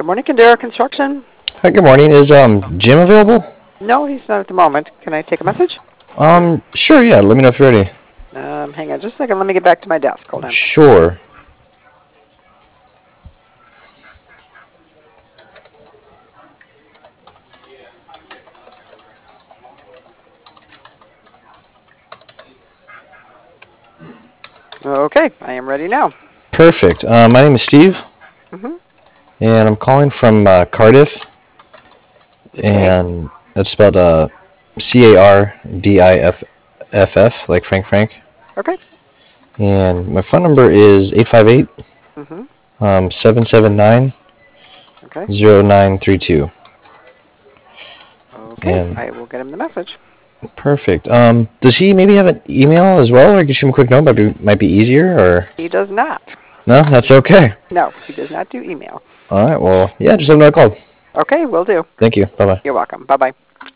morning, Candera Construction. Hi, good morning. Is Jim available? No, he's not at the moment. Can I take a message? Sure, yeah. Let me know if you're ready. Hang on just a second. Let me get back to my desk. Hold on. Sure. Okay, I am ready now. Perfect. My name is Steve, Mm-hmm. and I'm calling from Cardiff, Okay. and that's spelled Cardiff, like Frank. Okay. And my phone number is 858 Mm-hmm. 779 Okay. 0932. Okay, And I will get him the message. perfect. Does he maybe have an email as well, or I can shoot him a quick note? Might be easier, or He does not. no? That's okay. No, he does not do email. All right. Well, yeah. Just let him know I called. Okay, will do. Thank you. Bye bye. You're welcome. Bye-bye.